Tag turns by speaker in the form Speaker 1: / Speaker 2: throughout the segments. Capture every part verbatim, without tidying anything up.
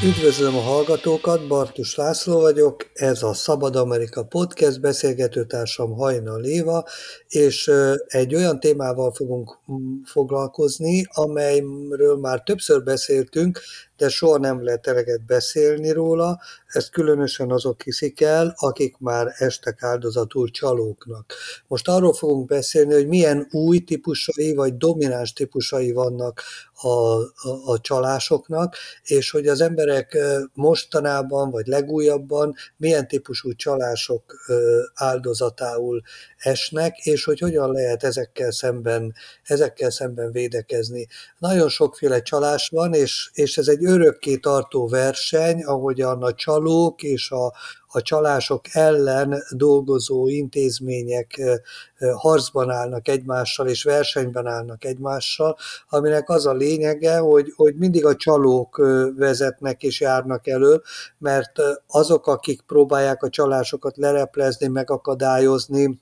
Speaker 1: Üdvözlöm a hallgatókat, Bartus László vagyok, ez a Szabad Amerika Podcast, beszélgetőtársam Hajnal Éva, és egy olyan témával fogunk foglalkozni, amelyről már többször beszéltünk, de soha nem lehet eleget beszélni róla, ezt különösen azok hiszik el, akik már estek áldozatul csalóknak. Most arról fogunk beszélni, hogy milyen új típusai vagy domináns típusai vannak a, a, a csalásoknak, és hogy az emberek mostanában vagy legújabban milyen típusú csalások áldozatául esnek, és hogy hogyan lehet ezekkel szemben, ezekkel szemben védekezni. Nagyon sokféle csalás van, és, és ez egy örökké tartó verseny, ahogyan a csalók és a, a csalások ellen dolgozó intézmények harcban állnak egymással, és versenyben állnak egymással, aminek az a lényege, hogy, hogy mindig a csalók vezetnek és járnak elő, mert azok, akik próbálják a csalásokat leleplezni, megakadályozni,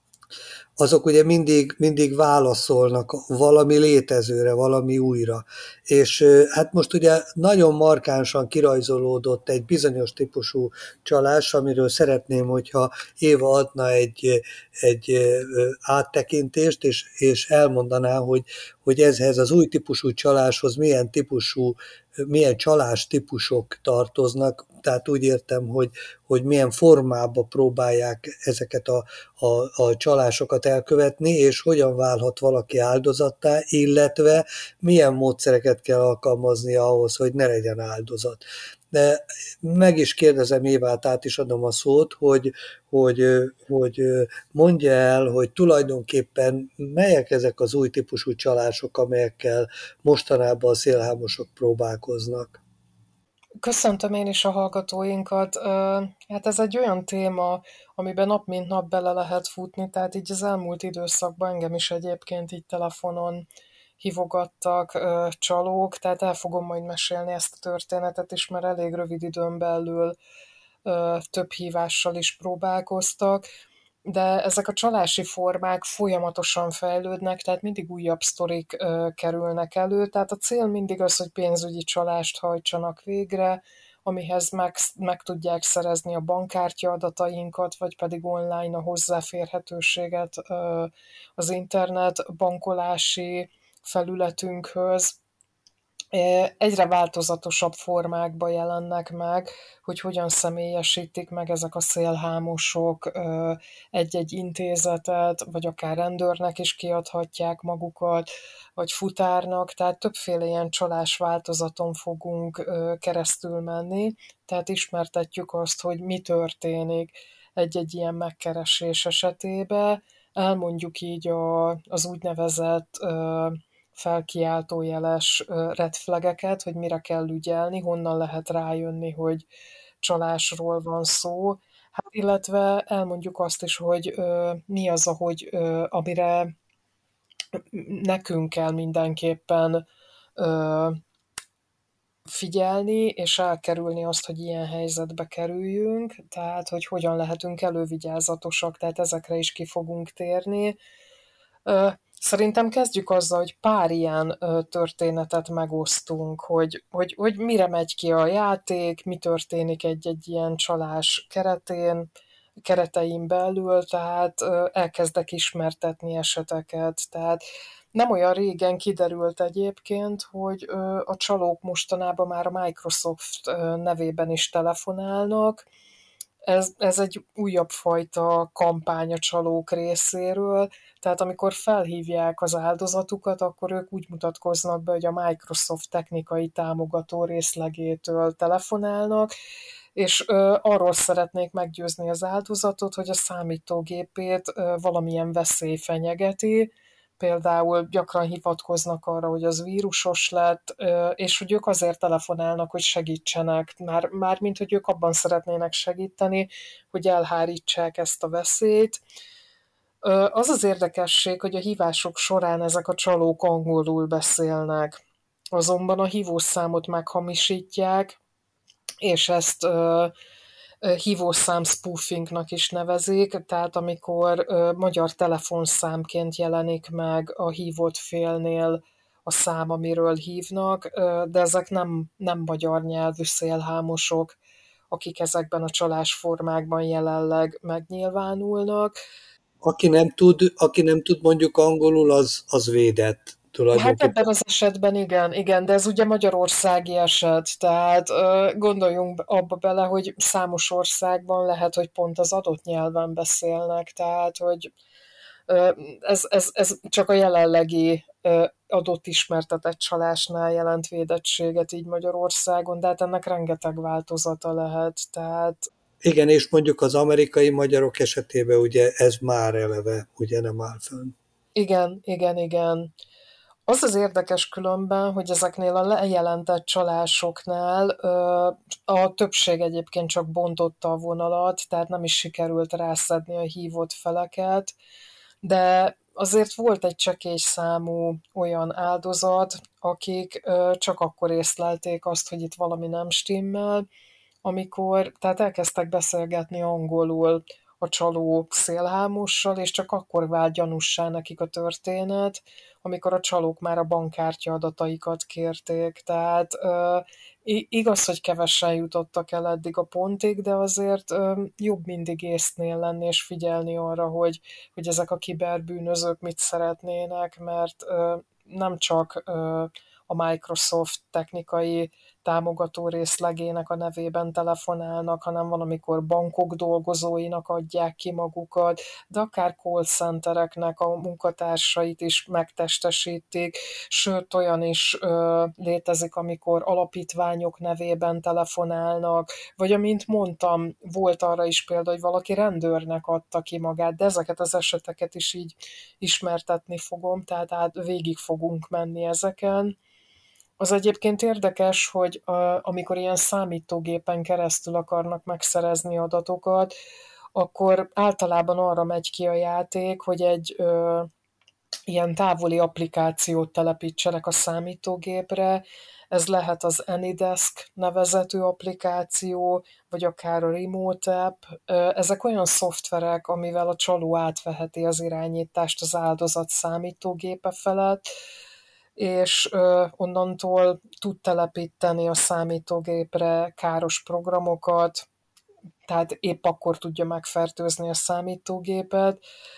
Speaker 1: azok ugye mindig, mindig válaszolnak valami létezőre, valami újra. És hát most ugye nagyon markánsan kirajzolódott egy bizonyos típusú csalás, amiről szeretném, hogyha Éva adna egy, egy áttekintést, és, és elmondaná, hogy, hogy ezhez az új típusú csaláshoz milyen típusú, milyen csalás típusok tartoznak, tehát úgy értem, hogy, hogy milyen formába próbálják ezeket a, a, a csalásokat elkövetni, és hogyan válhat valaki áldozattá, illetve milyen módszereket kell alkalmazni ahhoz, hogy ne legyen áldozat. De meg is kérdezem Évát, át is adom a szót, hogy, hogy, hogy mondja el, hogy tulajdonképpen melyek ezek az új típusú csalások, amelyekkel mostanában a szélhámosok próbálkoznak.
Speaker 2: Köszöntöm én is a hallgatóinkat. Hát ez egy olyan téma, amiben nap mint nap bele lehet futni, tehát így az elmúlt időszakban engem is egyébként így telefonon hívogattak csalók, tehát el fogom majd mesélni ezt a történetet is, mert elég rövid időn belül több hívással is próbálkoztak, de ezek a csalási formák folyamatosan fejlődnek, tehát mindig újabb sztorik ö, kerülnek elő, tehát a cél mindig az, hogy pénzügyi csalást hajtsanak végre, amihez meg, meg tudják szerezni a bankkártya adatainkat, vagy pedig online a hozzáférhetőséget ö, az internet bankolási felületünkhöz. Egyre változatosabb formákba jelennek meg, hogy hogyan személyesítik meg ezek a szélhámosok egy-egy intézetet, vagy akár rendőrnek is kiadhatják magukat, vagy futárnak, tehát többféle ilyen csalás változaton fogunk keresztül menni, tehát ismertetjük azt, hogy mi történik egy-egy ilyen megkeresés esetében, elmondjuk így a, az úgynevezett felkiáltójeles red flageket, hogy mire kell ügyelni, honnan lehet rájönni, hogy csalásról van szó, hát illetve elmondjuk azt is, hogy ö, mi az, ahogy, ö, amire nekünk kell mindenképpen ö, figyelni, és elkerülni azt, hogy ilyen helyzetbe kerüljünk, tehát hogy hogyan lehetünk elővigyázatosak, tehát ezekre is ki fogunk térni. Ö, Szerintem kezdjük azzal, hogy pár ilyen ö, történetet megosztunk, hogy, hogy, hogy mire megy ki a játék, mi történik egy-egy ilyen csalás keretén, keretein belül, tehát ö, elkezdek ismertetni eseteket. Tehát nem olyan régen kiderült egyébként, hogy ö, a csalók mostanában már a Microsoft ö, nevében is telefonálnak. Ez, ez egy újabb fajta kampány a csalók részéről, tehát amikor felhívják az áldozatukat, akkor ők úgy mutatkoznak be, hogy a Microsoft technikai támogató részlegétől telefonálnak, és ö, arról szeretnék meggyőzni az áldozatot, hogy a számítógépét ö, valamilyen veszély fenyegeti, például gyakran hivatkoznak arra, hogy az vírusos lett, és hogy ők azért telefonálnak, hogy segítsenek, már, már mint hogy ők abban szeretnének segíteni, hogy elhárítsák ezt a veszélyt. Az az érdekesség, hogy a hívások során ezek a csalók angolul beszélnek, azonban a hívószámot meghamisítják, és ezt hívószám spoofingnak is nevezik, tehát amikor ö, magyar telefonszámként jelenik meg a hívott félnél a szám, amiről hívnak, de ezek nem, nem magyar nyelvű szélhámosok, akik ezekben a csalásformákban jelenleg megnyilvánulnak.
Speaker 1: Aki nem tud, aki nem tud mondjuk angolul, az, az védett
Speaker 2: Hát ebben
Speaker 1: tulajdonképpen.
Speaker 2: az esetben igen, igen, de ez ugye magyarországi eset, tehát ö, gondoljunk abba bele, hogy számos országban lehet, hogy pont az adott nyelven beszélnek, tehát hogy ö, ez, ez, ez csak a jelenlegi ö, adott ismertetett csalásnál jelent védettséget így Magyarországon, de hát ennek rengeteg változata lehet, tehát
Speaker 1: Igen, és mondjuk az amerikai magyarok esetében ugye ez már eleve ugye nem áll fönn.
Speaker 2: igen, igen, igen. Az az érdekes különben, hogy ezeknél a lejelentett csalásoknál ö, a többség egyébként csak bontotta a vonalat, tehát nem is sikerült rászedni a hívott feleket, de azért volt egy csekély számú olyan áldozat, akik ö, csak akkor észlelték azt, hogy itt valami nem stimmel, amikor, tehát elkezdtek beszélgetni angolul a csaló szélhámossal, és csak akkor vált gyanussá nekik a történet, amikor a csalók már a bankkártya adataikat kérték. Tehát ö, igaz, hogy kevesen jutottak el eddig a pontig, de azért ö, jobb mindig észnél lenni és figyelni arra, hogy, hogy ezek a kiberbűnözők mit szeretnének, mert ö, nem csak ö, a Microsoft technikai támogató részlegének a nevében telefonálnak, hanem van, amikor bankok dolgozóinak adják ki magukat, de akár call centereknek a munkatársait is megtestesítik, sőt olyan is ö, létezik, amikor alapítványok nevében telefonálnak, vagy amint mondtam, volt arra is példa, hogy valaki rendőrnek adta ki magát, de ezeket az eseteket is így ismertetni fogom, tehát át végig fogunk menni ezeken. Az egyébként érdekes, hogy a, amikor ilyen számítógépen keresztül akarnak megszerezni adatokat, akkor általában arra megy ki a játék, hogy egy ö, ilyen távoli applikációt telepítsenek a számítógépre. Ez lehet az AnyDesk nevezetű applikáció, vagy akár a Remote App. Ezek olyan szoftverek, amivel a csaló átveheti az irányítást az áldozat számítógépe felett, és ö, onnantól tud telepíteni a számítógépre káros programokat, tehát épp akkor tudja megfertőzni a számítógépet,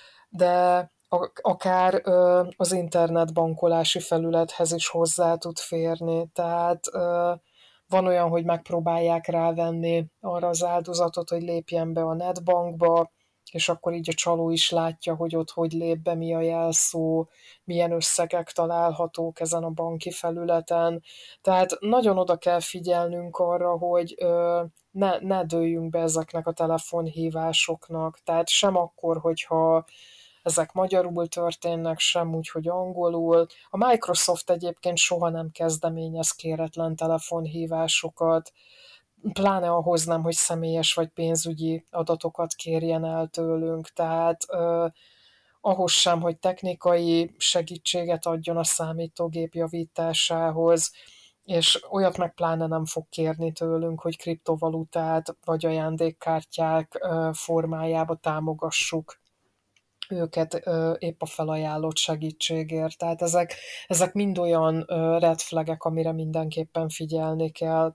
Speaker 2: de akár ö, az internetbankolási felülethez is hozzá tud férni. Tehát ö, van olyan, hogy megpróbálják rávenni arra az áldozatot, hogy lépjen be a netbankba, és akkor így a csaló is látja, hogy ott hogy lép be, mi a jelszó, milyen összegek találhatók ezen a banki felületen. Tehát nagyon oda kell figyelnünk arra, hogy ö, ne, ne dőljünk be ezeknek a telefonhívásoknak. Tehát sem akkor, hogyha ezek magyarul történnek, sem úgy, hogy angolul. A Microsoft egyébként soha nem kezdeményez kéretlen telefonhívásokat, pláne ahhoz nem, hogy személyes vagy pénzügyi adatokat kérjen el tőlünk, tehát eh, ahhoz sem, hogy technikai segítséget adjon a számítógép javításához, és olyat meg pláne nem fog kérni tőlünk, hogy kriptovalutát vagy ajándékkártyák eh, formájába támogassuk őket ö, épp a felajánlott segítségért. Tehát ezek, ezek mind olyan ö, red flagek, amire mindenképpen figyelni kell.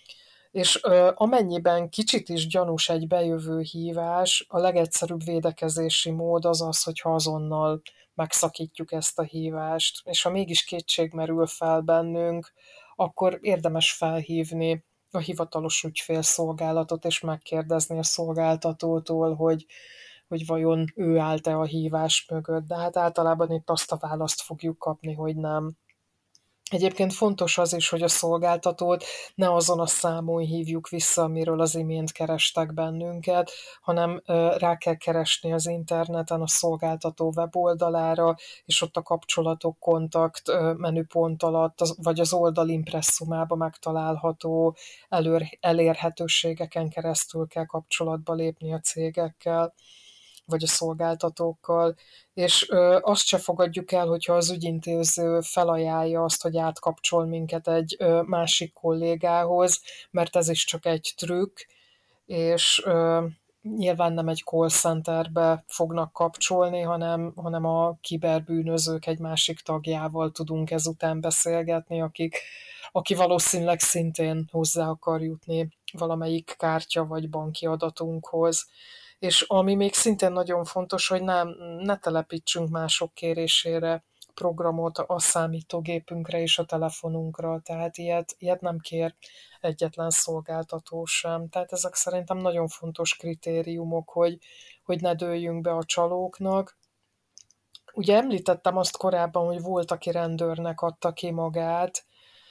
Speaker 2: És ö, amennyiben kicsit is gyanús egy bejövő hívás, a legegyszerűbb védekezési mód az az, hogyha azonnal megszakítjuk ezt a hívást. És ha mégis kétség merül fel bennünk, akkor érdemes felhívni a hivatalos ügyfélszolgálatot, és megkérdezni a szolgáltatótól, hogy hogy vajon ő állt-e a hívás mögött, de hát általában itt azt a választ fogjuk kapni, hogy nem. Egyébként fontos az is, hogy a szolgáltatót ne azon a számon hívjuk vissza, amiről az imént kerestek bennünket, hanem rá kell keresni az interneten a szolgáltató weboldalára, és ott a kapcsolatok kontakt menüpont alatt, vagy az oldal impresszumába megtalálható előr, elérhetőségeken keresztül kell kapcsolatba lépni a cégekkel vagy a szolgáltatókkal, és ö, azt se fogadjuk el, hogyha az ügyintéző felajánlja azt, hogy átkapcsol minket egy ö, másik kollégához, mert ez is csak egy trükk, és ö, nyilván nem egy call centerbe fognak kapcsolni, hanem, hanem a kiberbűnözők egy másik tagjával tudunk ezután beszélgetni, akik, aki valószínűleg szintén hozzá akar jutni valamelyik kártya vagy banki adatunkhoz. És ami még szintén nagyon fontos, hogy nem, ne telepítsünk mások kérésére programot a számítógépünkre és a telefonunkra, tehát ilyet, ilyet nem kér egyetlen szolgáltató sem. Tehát ezek szerintem nagyon fontos kritériumok, hogy, hogy ne dőljünk be a csalóknak. Ugye említettem azt korábban, hogy volt, aki rendőrnek adta ki magát,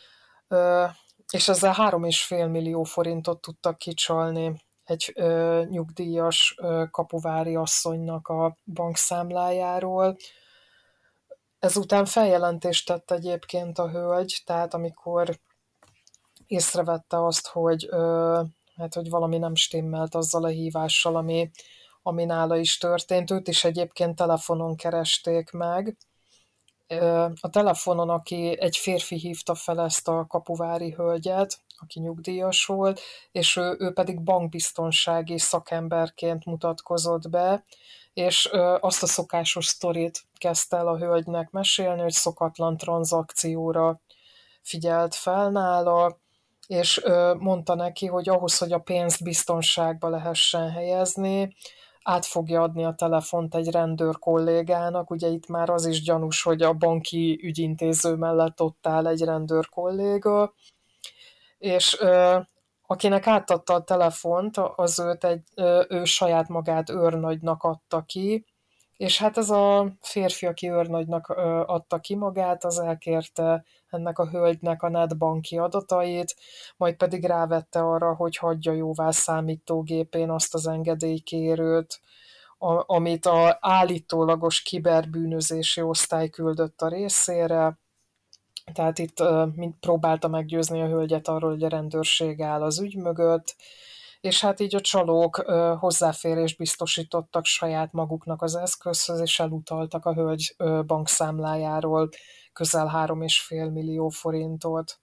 Speaker 2: és ezzel három és fél millió forintot tudtak kicsalni egy ö, nyugdíjas ö, kapuvári asszonynak a bankszámlájáról. Ezután feljelentést tett egyébként a hölgy, tehát amikor észrevette azt, hogy, ö, hát, hogy valami nem stimmelt azzal a hívással, ami, ami nála is történt. Őt is egyébként telefonon keresték meg. A telefonon, aki egy férfi hívta fel ezt a kapuvári hölgyet, aki nyugdíjas volt, és ő, ő pedig bankbiztonsági szakemberként mutatkozott be, és azt a szokásos sztorit kezdte el a hölgynek mesélni, hogy szokatlan tranzakcióra figyelt fel nála, és mondta neki, hogy ahhoz, hogy a pénzt biztonságba lehessen helyezni, át fogja adni a telefont egy rendőr kollégának, ugye itt már az is gyanús, hogy a banki ügyintéző mellett ott áll egy rendőr kolléga, és ö, akinek átadta a telefont, az őt egy, ö, ő saját magát őrnagynak adta ki, és hát ez a férfi, aki őrnagynak ö, adta ki magát, az elkérte ennek a hölgynek a netbanki adatait, majd pedig rávette arra, hogy hagyja jóvá számítógépén azt az engedélykérőt, a, amit a állítólagos kiberbűnözési osztály küldött a részére. Tehát itt uh, próbálta meggyőzni a hölgyet arról, hogy a rendőrség áll az ügy mögött, és hát így a csalók uh, hozzáférést biztosítottak saját maguknak az eszközhöz, és elutaltak a hölgy uh, bankszámlájáról közel három és fél millió forintot.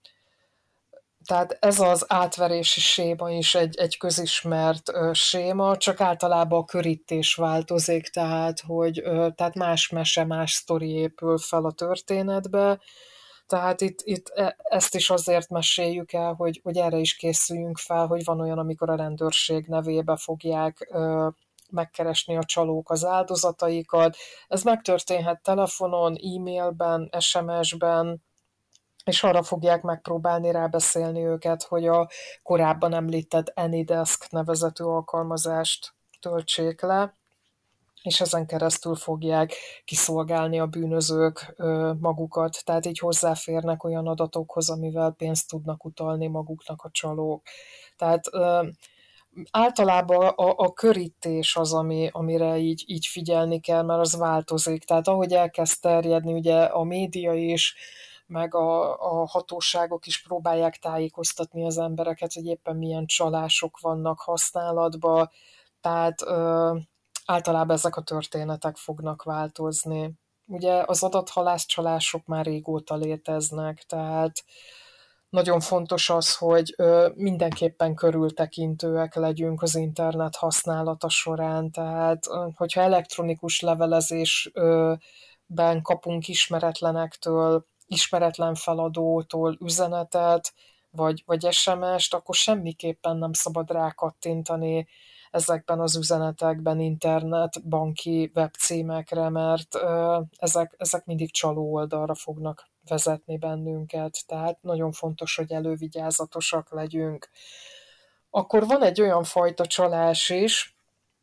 Speaker 2: Tehát ez az átverési séma is egy, egy közismert ö, séma, csak általában a körítés változik, tehát, hogy ö, tehát más mese, más sztori épül fel a történetbe. Tehát itt, itt e- ezt is azért meséljük el, hogy, hogy erre is készüljünk fel, hogy van olyan, amikor a rendőrség nevébe fogják ö, megkeresni a csalók az áldozataikat. Ez megtörténhet telefonon, e-mailben, es em es-ben, és arra fogják megpróbálni rábeszélni őket, hogy a korábban említett AnyDesk nevezetű alkalmazást töltsék le, és ezen keresztül fogják kiszolgálni a bűnözők ö, magukat, tehát így hozzáférnek olyan adatokhoz, amivel pénzt tudnak utalni maguknak a csalók. Tehát ö, általában a, a körítés az, ami, amire így, így figyelni kell, mert az változik. Tehát ahogy elkezd terjedni, ugye a média is, meg a, a hatóságok is próbálják tájékoztatni az embereket, hogy éppen milyen csalások vannak használatban, tehát ö, általában ezek a történetek fognak változni. Ugye az adathalászcsalások már régóta léteznek, tehát nagyon fontos az, hogy ö, mindenképpen körültekintőek legyünk az internet használata során, tehát ö, hogyha elektronikus levelezésben kapunk ismeretlenektől, ismeretlen feladótól üzenetet, vagy, vagy es em es-t, akkor semmiképpen nem szabad rákattintani ezekben az üzenetekben internet, banki webcímekre, mert ö, ezek, ezek mindig csaló oldalra fognak vezetni bennünket, tehát nagyon fontos, hogy elővigyázatosak legyünk. Akkor van egy olyan fajta csalás is,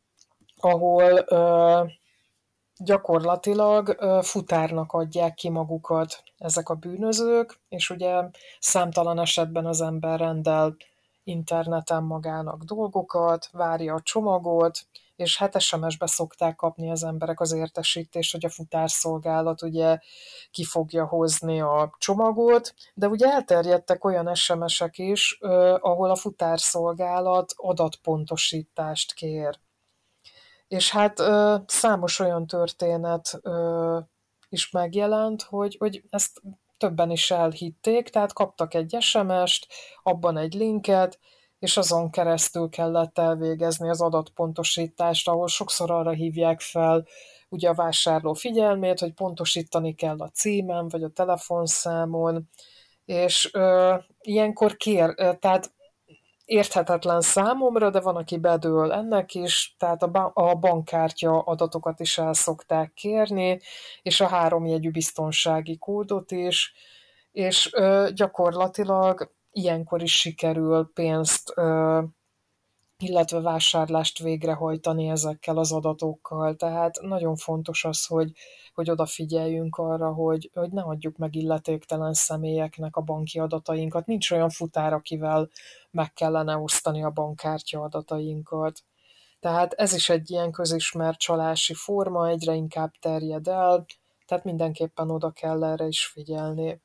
Speaker 2: ahol ö, gyakorlatilag ö, futárnak adják ki magukat ezek a bűnözők, és ugye számtalan esetben az ember rendel interneten magának dolgokat, várja a csomagot, és hát es em es-be szokták kapni az emberek az értesítést, hogy a futárszolgálat ugye ki fogja hozni a csomagot, de ugye elterjedtek olyan es em es-ek is, ahol a futárszolgálat adatpontosítást kér. És hát számos olyan történet is megjelent, hogy, hogy ezt többen is elhitték, tehát kaptak egy es em es-t, abban egy linket, és azon keresztül kellett elvégezni az adatpontosítást, ahol sokszor arra hívják fel ugye a vásárló figyelmét, hogy pontosítani kell a címen, vagy a telefonszámon, és ö, ilyenkor kér, ö, tehát érthetetlen számomra, de van, aki bedől ennek is, tehát a, ba- a bankkártya adatokat is el szokták kérni, és a háromjegyű biztonsági kódot is, és ö, gyakorlatilag ilyenkor is sikerül pénzt, ö, illetve vásárlást végrehajtani ezekkel az adatokkal. Tehát nagyon fontos az, hogy, hogy odafigyeljünk arra, hogy, hogy ne adjuk meg illetéktelen személyeknek a banki adatainkat. Nincs olyan futár, akivel meg kellene osztani a bankkártya adatainkat. Tehát ez is egy ilyen közismert csalási forma, egyre inkább terjed el, tehát mindenképpen oda kell erre is figyelni.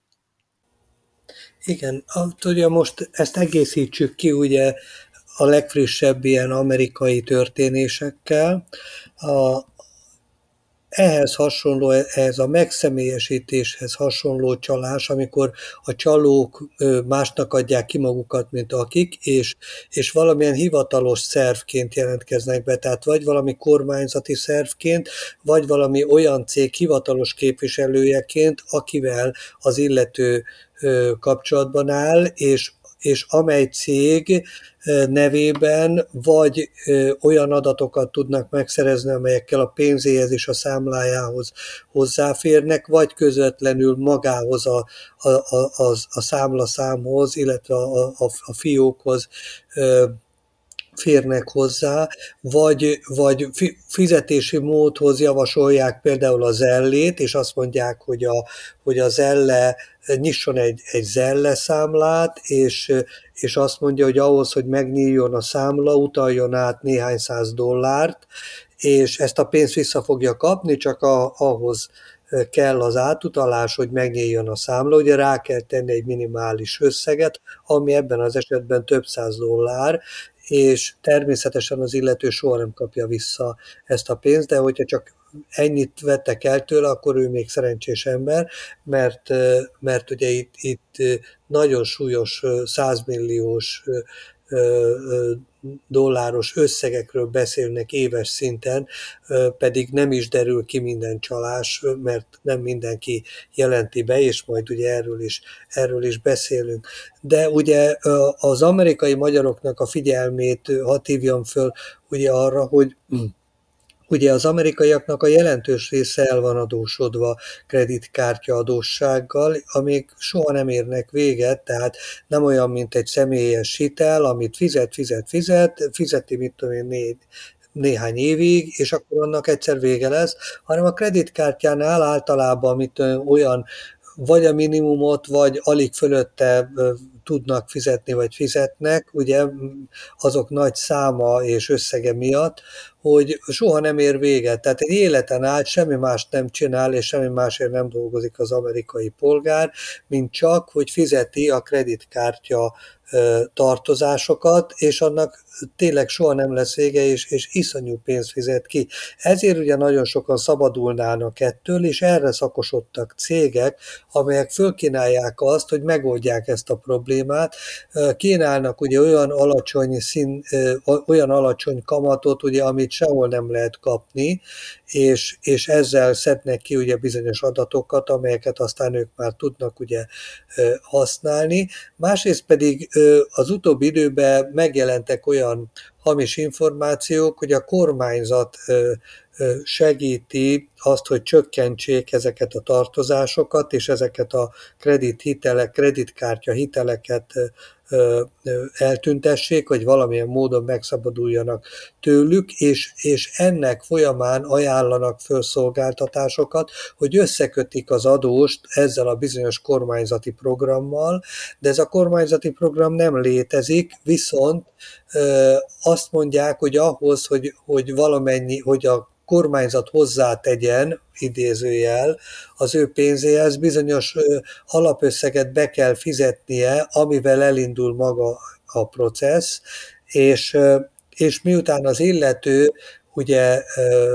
Speaker 1: Igen, ugye most ezt egészítsük ki ugye a legfrissebb ilyen amerikai történésekkel. A, ehhez hasonló, ehhez a megszemélyesítéshez hasonló csalás, amikor a csalók másnak adják ki magukat, mint akik, és, és valamilyen hivatalos szervként jelentkeznek be, tehát vagy valami kormányzati szervként, vagy valami olyan cég hivatalos képviselőjeként, akivel az illető kapcsolatban áll, és és amely cég nevében vagy olyan adatokat tudnak megszerezni, amelyekkel a pénzéhez és a számlájához hozzáférnek, vagy közvetlenül magához a, a, a, a, a számlaszámhoz, illetve a, a, a fiókhoz férnek hozzá, vagy, vagy fizetési módhoz javasolják például a Zellét, és azt mondják, hogy a, hogy a Zelle nyisson egy, egy Zelle számlát, és, és azt mondja, hogy ahhoz, hogy megnyíljon a számla, utaljon át néhány száz dollárt, és ezt a pénzt vissza fogja kapni, csak a, ahhoz kell az átutalás, hogy megnyíljon a számla, ugye rá kell tenni egy minimális összeget, ami ebben az esetben több száz dollár, és természetesen az illető soha nem kapja vissza ezt a pénzt, de hogyha csak ennyit vettek el tőle, akkor ő még szerencsés ember, mert, mert ugye itt, itt nagyon súlyos százmilliós dolláros összegekről beszélnek éves szinten, pedig nem is derül ki minden csalás, mert nem mindenki jelenti be, és majd ugye erről is, erről is beszélünk. De ugye az amerikai magyaroknak a figyelmét hadd hívjam föl ugye arra, hogy ugye az amerikaiaknak a jelentős része el van adósodva kreditkártya adóssággal, amik soha nem érnek véget, tehát nem olyan, mint egy személyes hitel, amit fizet, fizet, fizet, fizeti, mit tudom én, négy, néhány évig, és akkor annak egyszer vége lesz, hanem a kreditkártyánál általában mit, olyan vagy a minimumot, vagy alig fölötte tudnak fizetni, vagy fizetnek, ugye azok nagy száma és összege miatt, hogy soha nem ér véget. Tehát egy életen át semmi mást nem csinál, és semmi másért nem dolgozik az amerikai polgár, mint csak, hogy fizeti a kreditkártya tartozásokat, és annak tényleg soha nem lesz vége, és, és iszonyú pénzt fizet ki. Ezért ugye nagyon sokan szabadulnának ettől, és erre szakosodtak cégek, amelyek fölkínálják azt, hogy megoldják ezt a problémát. Kínálnak ugye olyan alacsony szín, olyan alacsony kamatot, ugye, amit sehol nem lehet kapni, és, és ezzel szednek ki ugye bizonyos adatokat, amelyeket aztán ők már tudnak ugye használni. Másrészt pedig az utóbbi időben megjelentek olyan hamis információk, hogy a kormányzat segíti azt, hogy csökkentsék ezeket a tartozásokat, és ezeket a kredithitelek, kreditkártya hiteleket eltüntessék, vagy valamilyen módon megszabaduljanak tőlük, és, és ennek folyamán ajánlanak föl szolgáltatásokat, hogy összekötik az adóst ezzel a bizonyos kormányzati programmal, de ez a kormányzati program nem létezik, viszont azt mondják, hogy ahhoz, hogy, hogy valamennyi, hogy a kormányzat hozzátegyen, idézőjel, az ő pénzéhez bizonyos alapösszeget be kell fizetnie, amivel elindul maga a processz, és, és miután az illető ugye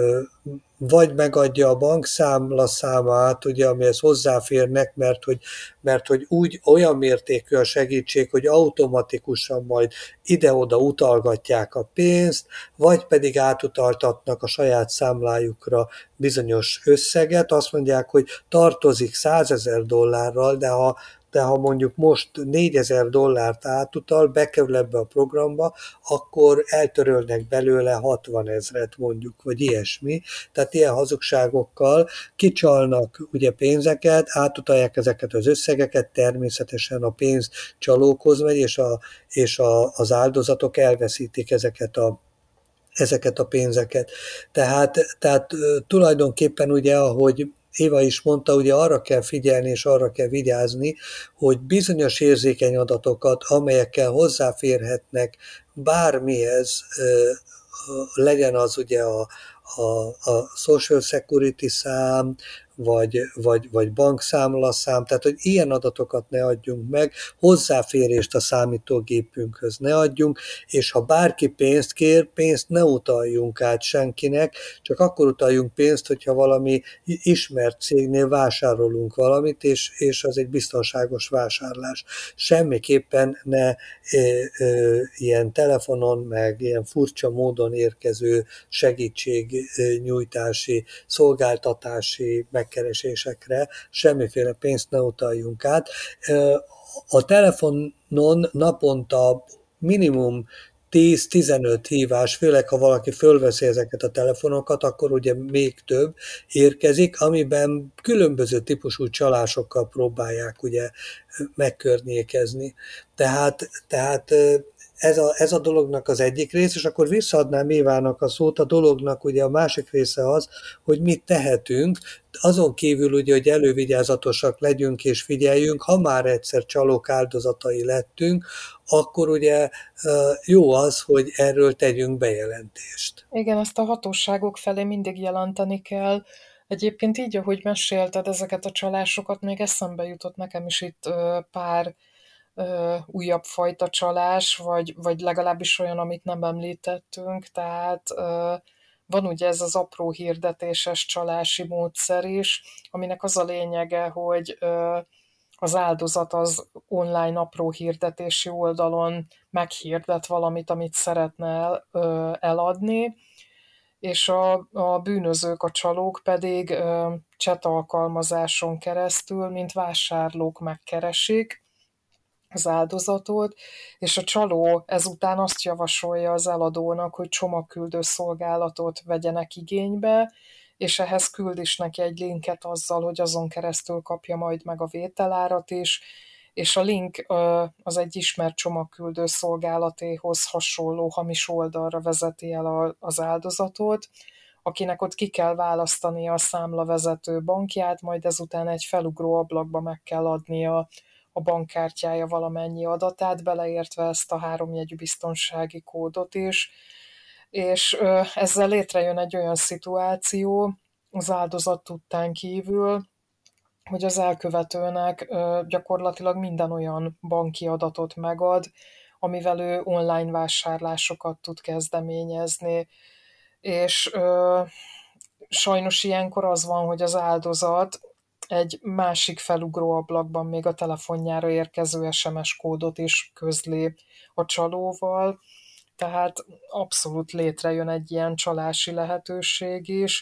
Speaker 1: vagy megadja a bankszámla számát, ugye, amihez hozzáférnek, mert hogy, mert hogy úgy olyan mértékű a segítség, hogy automatikusan majd ide-oda utalgatják a pénzt, vagy pedig átutaltatnak a saját számlájukra bizonyos összeget, azt mondják, hogy tartozik százezer dollárral, de ha de ha mondjuk most négyezer dollárt átutal, bekerül ebbe a programba, akkor eltörölnek belőle hatvan ezret mondjuk, vagy ilyesmi. Tehát ilyen hazugságokkal kicsalnak ugye pénzeket, átutalják ezeket az összegeket, természetesen a pénz csalókhoz megy, és, a, és a, az áldozatok elveszítik ezeket a ezeket a pénzeket. Tehát, tehát tulajdonképpen ugye, ahogy Éva is mondta, ugye arra kell figyelni és arra kell vigyázni, hogy bizonyos érzékeny adatokat, amelyekkel hozzáférhetnek bármihez, legyen az ugye a, a, a Social Security szám, vagy, vagy, vagy bankszámlaszám, tehát hogy ilyen adatokat ne adjunk meg, hozzáférést a számítógépünkhöz ne adjunk, és ha bárki pénzt kér, pénzt ne utaljunk át senkinek, csak akkor utaljunk pénzt, hogyha valami ismert cégnél vásárolunk valamit, és, és az egy biztonságos vásárlás. Semmiképpen ne e, e, ilyen telefonon, meg ilyen furcsa módon érkező segítségnyújtási, szolgáltatási megkeresésekre semmiféle pénzt ne utaljunk át. A telefonon naponta minimum tíz-tizenöt hívás, főleg ha valaki fölveszi ezeket a telefonokat, akkor ugye még több érkezik, amiben különböző típusú csalásokkal próbálják ugye megkörnyékezni. Tehát, tehát ez a, ez a dolognak az egyik rész, és akkor visszaadnám Évának a szót, a dolognak ugye a másik része az, hogy mit tehetünk, azon kívül ugye, hogy elővigyázatosak legyünk és figyeljünk, ha már egyszer csalók áldozatai lettünk, akkor ugye jó az, hogy erről tegyünk bejelentést.
Speaker 2: Igen, ezt a hatóságok felé mindig jelenteni kell. Egyébként így, ahogy mesélted ezeket a csalásokat, még eszembe jutott nekem is itt pár újabb fajta csalás, vagy, vagy legalábbis olyan, amit nem említettünk, tehát van ugye ez az apró hirdetéses csalási módszer is, aminek az a lényege, hogy az áldozat az online apró hirdetési oldalon meghirdet valamit, amit szeretne el, eladni, és a, a bűnözők, a csalók pedig chat alkalmazáson keresztül, mint vásárlók megkeresik az áldozatot, és a csaló ezután azt javasolja az eladónak, hogy csomagküldő szolgálatot vegyenek igénybe, és ehhez küld is neki egy linket azzal, hogy azon keresztül kapja majd meg a vételárat is, és a link az egy ismert csomagküldő szolgálatéhoz hasonló hamis oldalra vezeti el az áldozatot, akinek ott ki kell választania a számlavezető bankját, majd ezután egy felugró ablakba meg kell adnia a bankkártyája valamennyi adatát, beleértve ezt a háromjegyű biztonsági kódot is, és ezzel létrejön egy olyan szituáció az áldozat tudtán kívül, hogy az elkövetőnek gyakorlatilag minden olyan banki adatot megad, amivel ő online vásárlásokat tud kezdeményezni, és ö, sajnos ilyenkor az van, hogy az áldozat egy másik felugró ablakban még a telefonjára érkező es em es kódot is közli a csalóval, tehát abszolút létrejön egy ilyen csalási lehetőség is,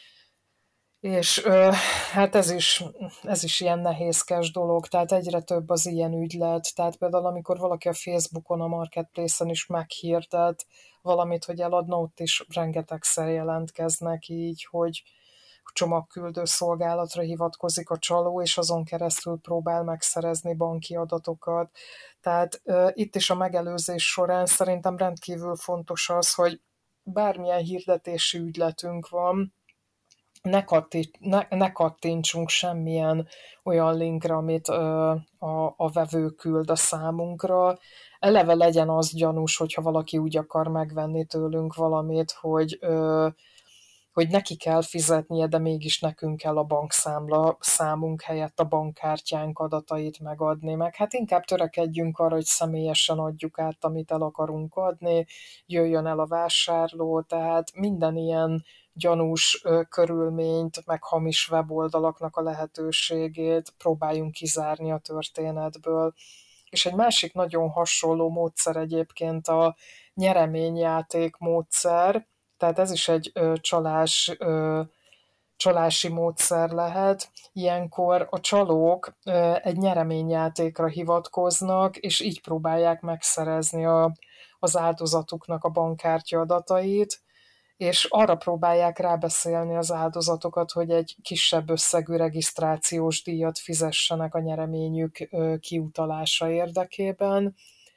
Speaker 2: és ö, hát ez is, ez is ilyen nehézkes dolog, tehát egyre több az ilyen ügylet, tehát például amikor valaki a Facebookon, a Marketplace-en is meghirdet valamit, hogy eladna, ott is rengetegszer jelentkeznek így, hogy csomagküldő szolgálatra hivatkozik a csaló, és azon keresztül próbál megszerezni banki adatokat. Tehát uh, itt is a megelőzés során szerintem rendkívül fontos az, hogy bármilyen hirdetési ügyletünk van, ne, kattint, ne, ne kattintsunk semmilyen olyan linkre, amit uh, a, a vevő küld a számunkra. Eleve legyen az gyanús, hogyha valaki úgy akar megvenni tőlünk valamit, hogy uh, hogy neki kell fizetnie, de mégis nekünk kell a bankszámla számunk helyett a bankkártyánk adatait megadni, meg hát inkább törekedjünk arra, hogy személyesen adjuk át, amit el akarunk adni, jöjjön el a vásárló, tehát minden ilyen gyanús ö, körülményt, meg hamis weboldalaknak a lehetőségét próbáljunk kizárni a történetből. És egy másik nagyon hasonló módszer egyébként a nyereményjáték módszer, tehát ez is egy ö, csalás, ö, csalási módszer lehet. Ilyenkor a csalók ö, egy nyereményjátékra hivatkoznak, és így próbálják megszerezni a, az áldozatuknak a bankkártya adatait, és arra próbálják rábeszélni az áldozatokat, hogy egy kisebb összegű regisztrációs díjat fizessenek a nyereményük ö, kiutalása érdekében.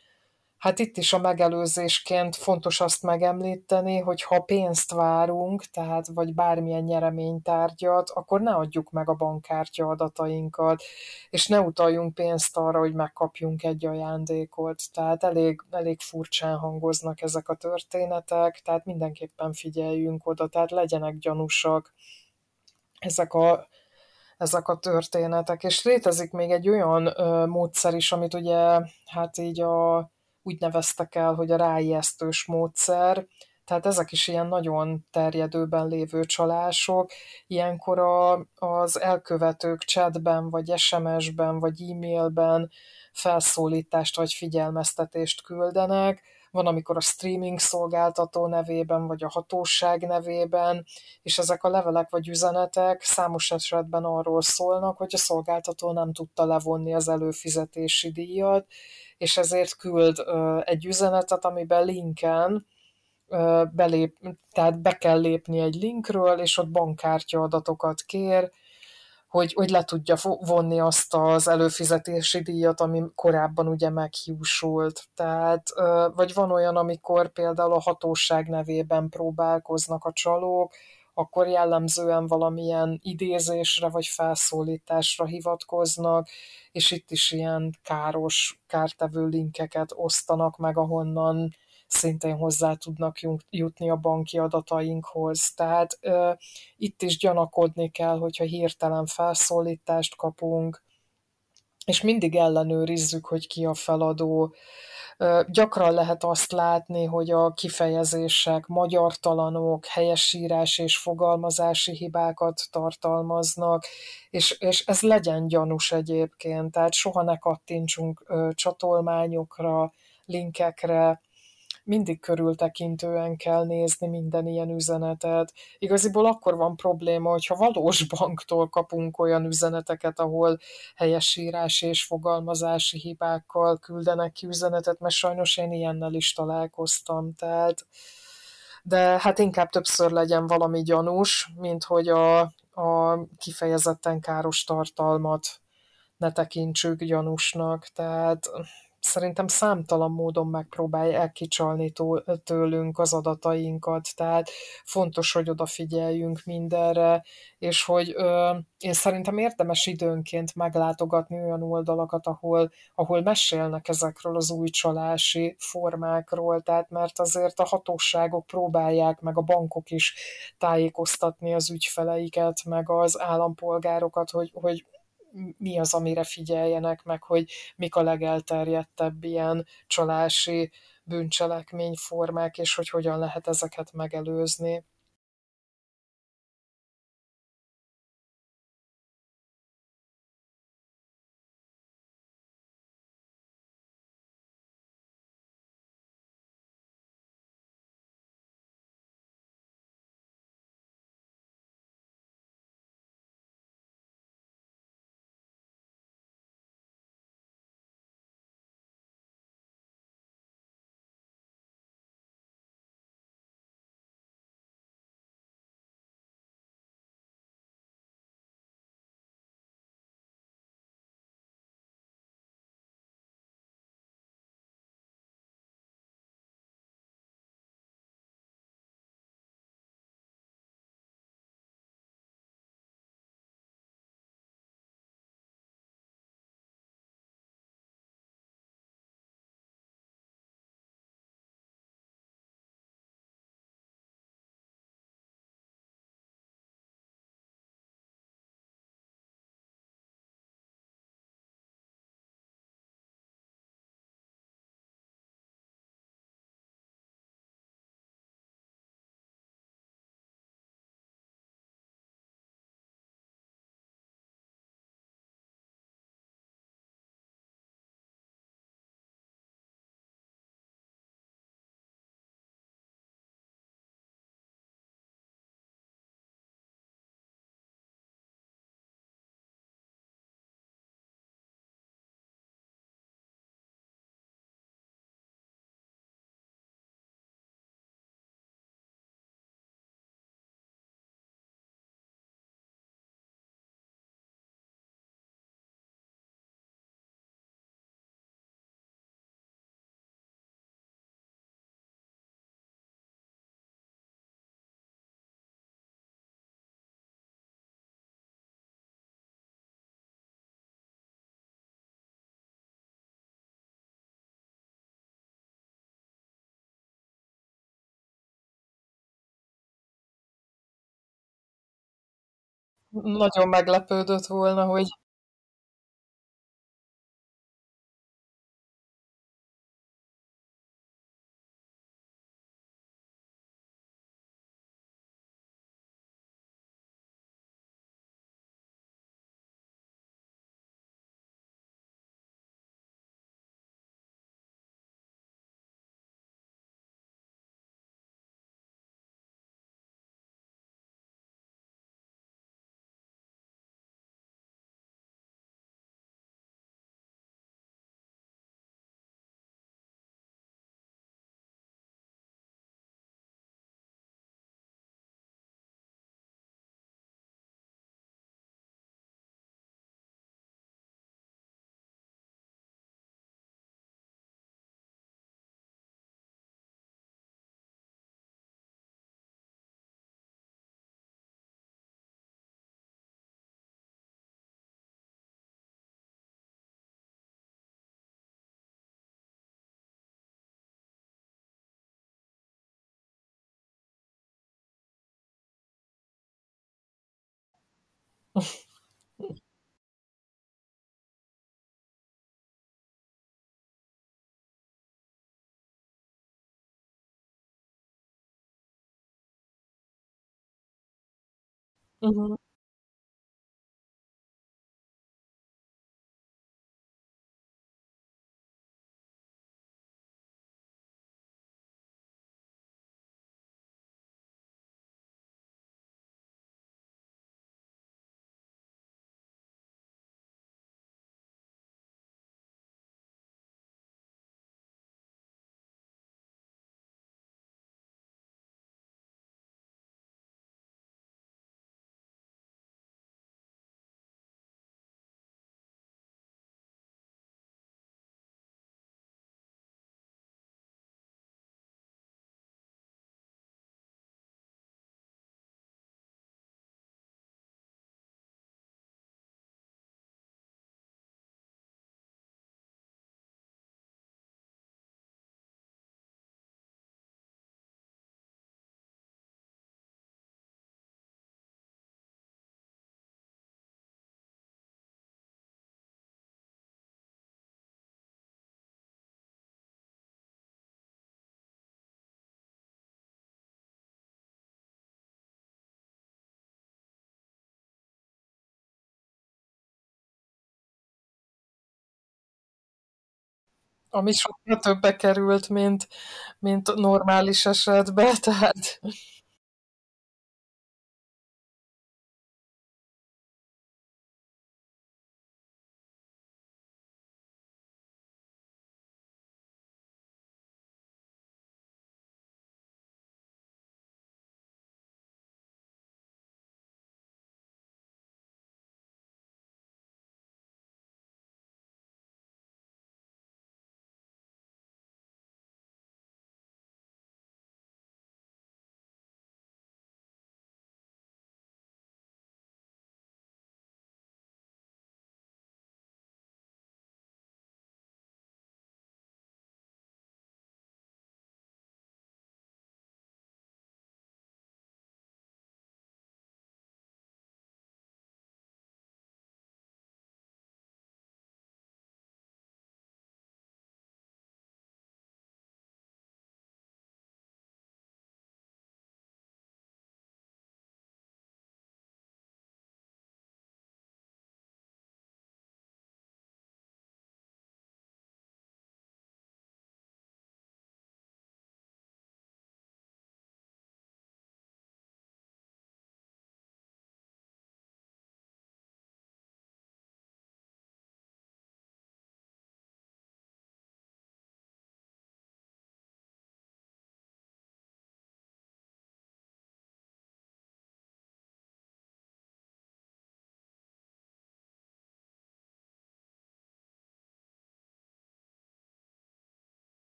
Speaker 2: Hát itt is a megelőzésként fontos azt megemlíteni, hogy ha pénzt várunk, tehát vagy bármilyen nyereménytárgyat, akkor ne adjuk meg a bankkártya adatainkat, és ne utaljunk pénzt arra, hogy megkapjunk egy ajándékot. Tehát elég, elég furcsán hangoznak ezek a történetek, tehát mindenképpen figyeljünk oda, tehát legyenek gyanúsak ezek a ezek a történetek. És létezik még egy olyan ö, módszer is, amit ugye hát így a, úgy neveztek el, hogy a ráijesztős módszer, tehát ezek is ilyen nagyon terjedőben lévő csalások. Ilyenkor a, az elkövetők chatben, vagy es em es-ben, vagy e-mailben felszólítást vagy figyelmeztetést küldenek. Van, amikor a streaming szolgáltató nevében, vagy a hatóság nevében, és ezek a levelek vagy üzenetek számos esetben arról szólnak, hogy a szolgáltató nem tudta levonni az előfizetési díjat, és ezért küld ö, egy üzenetet, amiben linken ö, belép, tehát be kell lépni egy linkről, és ott bankkártya adatokat kér, hogy, hogy le tudja vonni azt az előfizetési díjat, ami korábban ugye meghiúsult. Tehát, vagy van olyan, amikor például a hatóság nevében próbálkoznak a csalók, akkor jellemzően valamilyen idézésre vagy felszólításra hivatkoznak, és itt is ilyen káros, kártevő linkeket osztanak meg, ahonnan szintén hozzá tudnak jutni a banki adatainkhoz. Tehát uh, itt is gyanakodni kell, hogyha hirtelen felszólítást kapunk, és mindig ellenőrizzük, hogy ki a feladó. Uh, gyakran lehet azt látni, hogy a kifejezések magyartalanok, helyesírás és fogalmazási hibákat tartalmaznak, és, és ez legyen gyanús egyébként, tehát soha ne kattintsunk uh, csatolmányokra, linkekre, mindig körültekintően kell nézni minden ilyen üzenetet. Igaziból akkor van probléma, hogyha valós banktól kapunk olyan üzeneteket, ahol helyesírás és fogalmazási hibákkal küldenek ki üzenetet, mert sajnos én ilyennel is találkoztam. Tehát, de hát inkább többször legyen valami gyanús, mint hogy a, a kifejezetten káros tartalmat ne tekintsük gyanúsnak. Tehát szerintem számtalan módon megpróbálják kicsalni tőlünk az adatainkat, tehát fontos, hogy odafigyeljünk mindenre, és hogy ö, én szerintem érdemes időnként meglátogatni olyan oldalakat, ahol, ahol mesélnek ezekről az új csalási formákról, tehát mert azért a hatóságok próbálják, meg a bankok is tájékoztatni az ügyfeleiket, meg az állampolgárokat, hogy, hogy mi az, amire figyeljenek, meg hogy mik a legelterjedtebb ilyen csalási bűncselekményformák, és hogy hogyan lehet ezeket megelőzni. Nagyon meglepődött volna, hogy uh-huh. Ami sokkal többe került, mint, mint normális esetben, tehát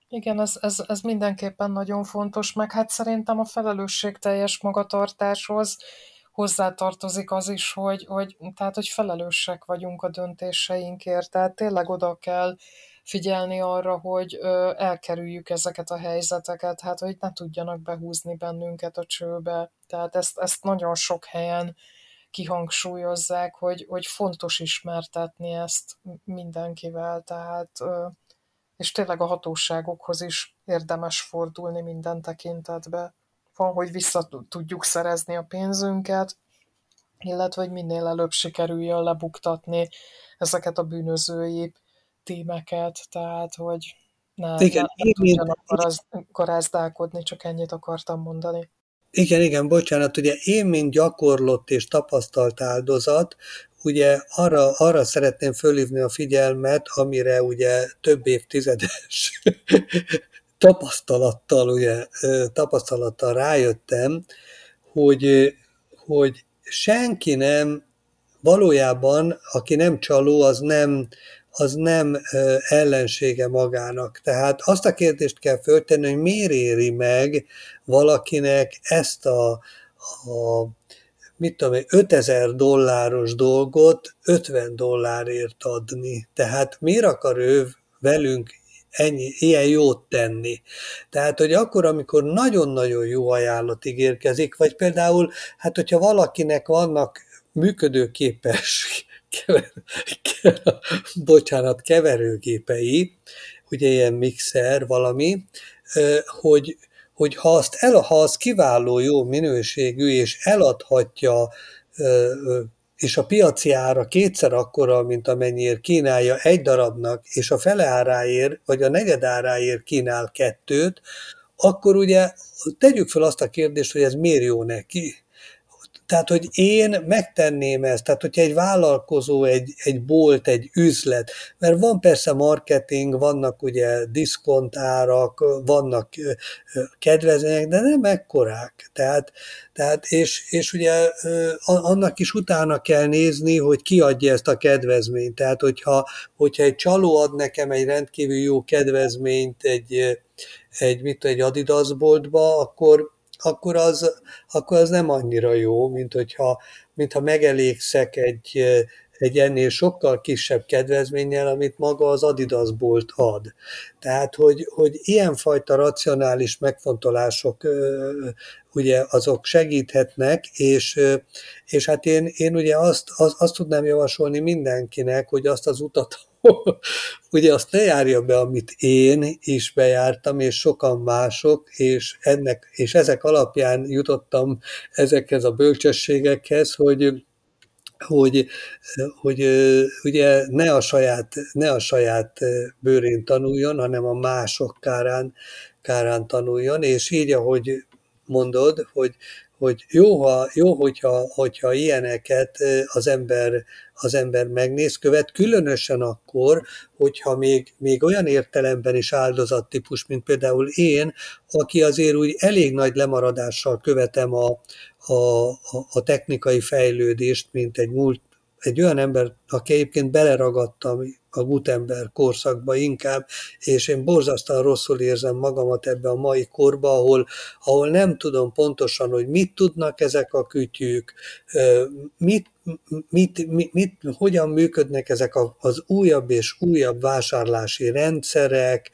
Speaker 2: Igen, ez, ez, ez mindenképpen nagyon fontos, meg hát szerintem a felelősségteljes magatartáshoz hozzátartozik az is, hogy, hogy, tehát, hogy felelősek vagyunk a döntéseinkért, tehát tényleg oda kell figyelni arra, hogy ö, elkerüljük ezeket a helyzeteket, hát hogy ne tudjanak behúzni bennünket a csőbe. Tehát ezt, ezt nagyon sok helyen kihangsúlyozzák, hogy, hogy fontos ismertetni ezt mindenkivel, tehát ö, és tényleg a hatóságokhoz is érdemes fordulni minden tekintetbe. Van, hogy vissza tudjuk szerezni a pénzünket, illetve hogy minél előbb sikerüljön lebuktatni ezeket a bűnözői tímeket, tehát hogy ne, ne,
Speaker 1: Igen,
Speaker 2: ne
Speaker 1: én, mint,
Speaker 2: tudjanak garaz, garázdálkodni, csak ennyit akartam mondani.
Speaker 1: igen, igen, bocsánat, ugye én, mint gyakorlott és tapasztalt áldozat, ugye arra, arra szeretném fölhívni a figyelmet, amire ugye több évtizedes tapasztalattal, ugye, tapasztalattal rájöttem, hogy, hogy senki nem, valójában, aki nem csaló, az nem, az nem ellensége magának. Tehát azt a kérdést kell föltenni, hogy miért éri meg valakinek ezt a, a mit tudom én, ötezer dolláros dolgot ötven dollárért adni. Tehát miért akar ő velünk ennyi, ilyen jót tenni. Tehát, hogy akkor, amikor nagyon-nagyon jó ajánlat ígérkezik, vagy például, hát hogyha valakinek vannak működőképes kever, kever, bocsánat, keverőgépei, ugye ilyen mixer valami, hogy, hogy ha azt el, ha az kiváló jó minőségű, és eladhatja, és a piaci ára kétszer akkora, mint amennyiért kínálja egy darabnak, és a fele áráért, vagy a negyed áráért kínál kettőt, akkor ugye tegyük fel azt a kérdést, hogy ez miért jó neki. Tehát, hogy én megtenném ezt, tehát, hogyha egy vállalkozó, egy, egy bolt, egy üzlet, mert van persze marketing, vannak ugye diszkontárak, vannak kedvezmények, de nem ekkorák. Tehát, tehát és, és ugye annak is utána kell nézni, hogy ki adja ezt a kedvezményt. Tehát, hogyha, hogyha egy csaló ad nekem egy rendkívül jó kedvezményt egy, egy, mit, egy Adidas boltba, akkor akkor az, akkor az nem annyira jó, mint hogyha, mintha megelégszek egy, egy ennél sokkal kisebb kedvezménnyel, amit maga az Adidas bolt ad. Tehát, hogy, hogy ilyenfajta racionális megfontolások ugye azok segíthetnek, és, és hát én, én ugye azt, azt, azt tudnám javasolni mindenkinek, hogy azt az utat, ugye azt ne járja be, amit én is bejártam, és sokan mások, és, ennek, és ezek alapján jutottam ezekhez a bölcsességekhez, hogy hogy, hogy ugye ne a, saját, ne a saját bőrén tanuljon, hanem a mások kárán, kárán tanuljon, és így, ahogy mondod, hogy, hogy jó, ha, jó hogyha, hogyha ilyeneket az ember, az ember megnéz, követ, különösen akkor, hogyha még, még olyan értelemben is áldozattípus, mint például én, aki azért úgy elég nagy lemaradással követem a, a, a, a technikai fejlődést, mint egy múlt, egy olyan ember, aki egyébként beleragadtam a Gutenberg korszakba inkább, és én borzasztóan rosszul érzem magamat ebbe a mai korba, ahol, ahol nem tudom pontosan, hogy mit tudnak ezek a kütyük, mit, mit, mit, mit, hogyan működnek ezek az újabb és újabb vásárlási rendszerek,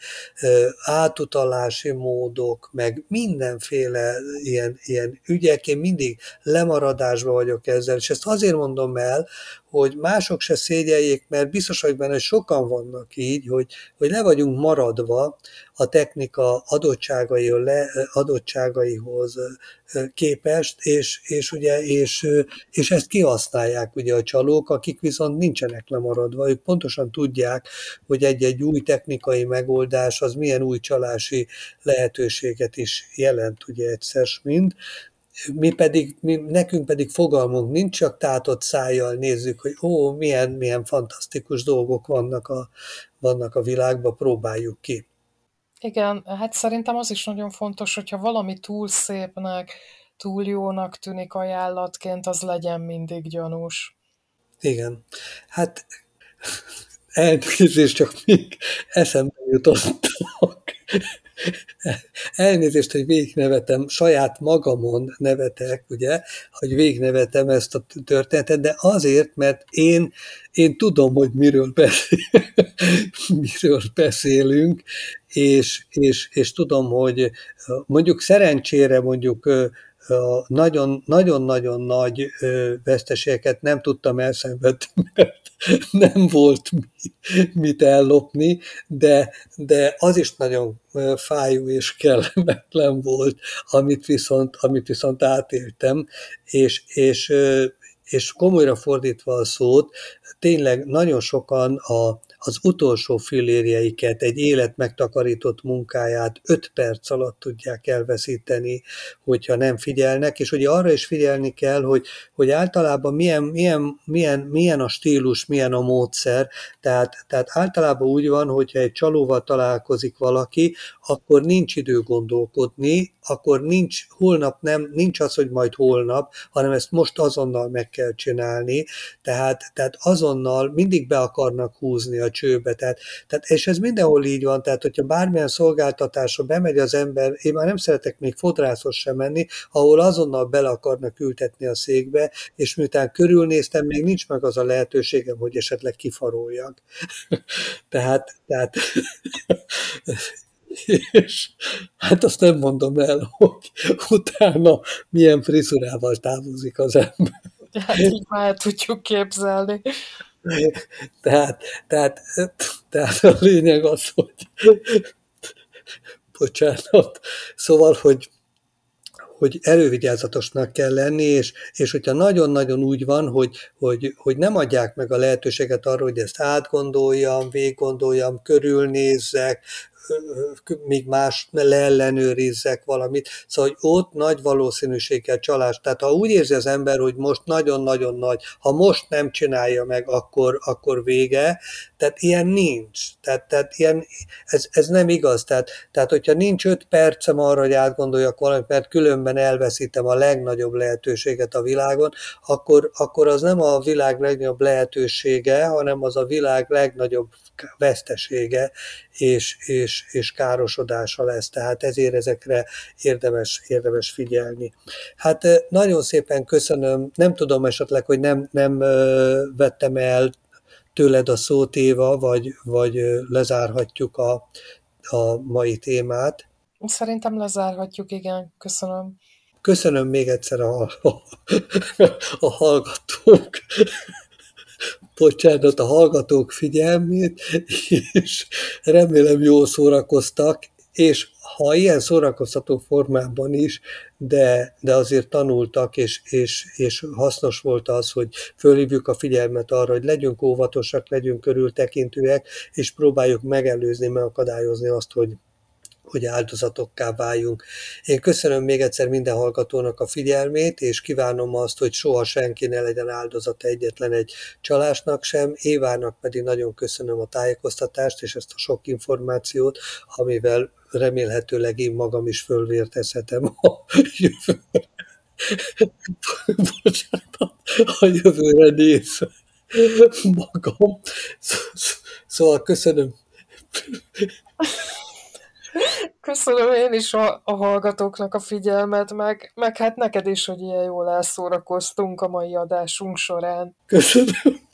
Speaker 1: átutalási módok, meg mindenféle ilyen, ilyen ügyek. Én mindig lemaradásban vagyok ezzel, és ezt azért mondom el, hogy mások se szégyeljék, mert biztos vagyok benne, hogy sokan vannak így, hogy, hogy le vagyunk maradva a technika adottságaihoz, le, adottságaihoz képest, és, és, ugye, és, és ezt kihasználják ugye a csalók, akik viszont nincsenek lemaradva. Ők pontosan tudják, hogy egy-egy új technikai megoldás az milyen új csalási lehetőséget is jelent, ugye egyszer mind. Mi pedig, mi, nekünk pedig fogalmunk nincs, csak tátott szájjal nézzük, hogy ó, milyen, milyen fantasztikus dolgok vannak a, vannak a világban, próbáljuk ki.
Speaker 2: Igen, hát szerintem az is nagyon fontos, hogyha valami túl szépnek, túl jónak tűnik ajánlatként, az legyen mindig gyanús.
Speaker 1: Igen. Hát elnézést, csak még eszembe jutottak Elnézést, hogy végignevetem, saját magamon nevetek, ugye, hogy végignevetem ezt a történetet, de azért, mert én, én tudom, hogy miről, beszél, miről beszélünk, és, és, és tudom, hogy mondjuk szerencsére mondjuk nagyon-nagyon nagy veszteségeket nem tudtam elszenvedni, mert nem volt mit ellopni, de, de az is nagyon fájó és kellemetlen volt, amit viszont, amit viszont átéltem, és, és, és komolyra fordítva a szót, tényleg nagyon sokan a, az utolsó fillérjeiket, egy élet megtakarított munkáját öt perc alatt tudják elveszíteni, hogyha nem figyelnek, és ugye arra is figyelni kell, hogy, hogy általában milyen, milyen, milyen, milyen a stílus, milyen a módszer, tehát, tehát általában úgy van, hogyha egy csalóval találkozik valaki, akkor nincs idő gondolkodni, akkor nincs, holnap nem, nincs az, hogy majd holnap, hanem ezt most azonnal meg kell csinálni, tehát, tehát azonnal mindig be akarnak húzni a csőbe, tehát, tehát, és ez mindenhol így van, tehát hogyha bármilyen szolgáltatásra bemegy az ember, én már nem szeretek még fodrászhoz sem menni, ahol azonnal bele akarnak ültetni a székbe, és miután körülnéztem, még nincs meg az a lehetőségem, hogy esetleg kifaroljak. tehát, tehát és hát azt nem mondom el, hogy utána milyen frizurával távozik az ember.
Speaker 2: Hát így már tudjuk képzelni.
Speaker 1: Tehát, tehát, tehát a lényeg az, hogy bocsánat, szóval, hogy hogy elővigyázatosnak kell lenni, és, és hogyha nagyon-nagyon úgy van, hogy, hogy, hogy nem adják meg a lehetőséget arra, hogy ezt átgondoljam, véggondoljam, körülnézzek, míg más leellenőrizzek valamit. Szóval, hogy ott nagy valószínűséggel csalás. Tehát ha úgy érzi az ember, hogy most nagyon-nagyon nagy, ha most nem csinálja meg, akkor, akkor vége. Tehát ilyen nincs. Tehát, tehát ilyen, ez, ez nem igaz. Tehát, tehát, hogyha nincs öt percem arra, hogy átgondoljak valamit, mert különben elveszítem a legnagyobb lehetőséget a világon, akkor, akkor az nem a világ legnagyobb lehetősége, hanem az a világ legnagyobb vesztesége és, és, és károsodása lesz. Tehát ezért ezekre érdemes, érdemes figyelni. Hát nagyon szépen köszönöm. Nem tudom esetleg, hogy nem, nem vettem el tőled a szót, Éva, vagy, vagy lezárhatjuk a, a mai témát.
Speaker 2: Szerintem lezárhatjuk, igen. Köszönöm.
Speaker 1: Köszönöm még egyszer a, a, a hallgatók, bocsánat, a hallgatók figyelmét, és remélem jól szórakoztak, és ha ilyen szórakoztató formában is, de, de azért tanultak, és, és, és hasznos volt az, hogy fölhívjuk a figyelmet arra, hogy legyünk óvatosak, legyünk körültekintőek, és próbáljuk megelőzni, megakadályozni azt, hogy hogy áldozatokká váljunk. Én köszönöm még egyszer minden hallgatónak a figyelmét, és kívánom azt, hogy soha senki ne legyen áldozata egyetlen egy csalásnak sem. Évának pedig nagyon köszönöm a tájékoztatást és ezt a sok információt, amivel remélhetőleg én magam is fölvértezhetem a jövőre. Bocsánat, a jövőre nézve magam. Szóval köszönöm.
Speaker 2: Köszönöm én is a, a hallgatóknak a figyelmet, meg, meg hát neked is, hogy ilyen jól elszórakoztunk a mai adásunk során.
Speaker 1: Köszönöm.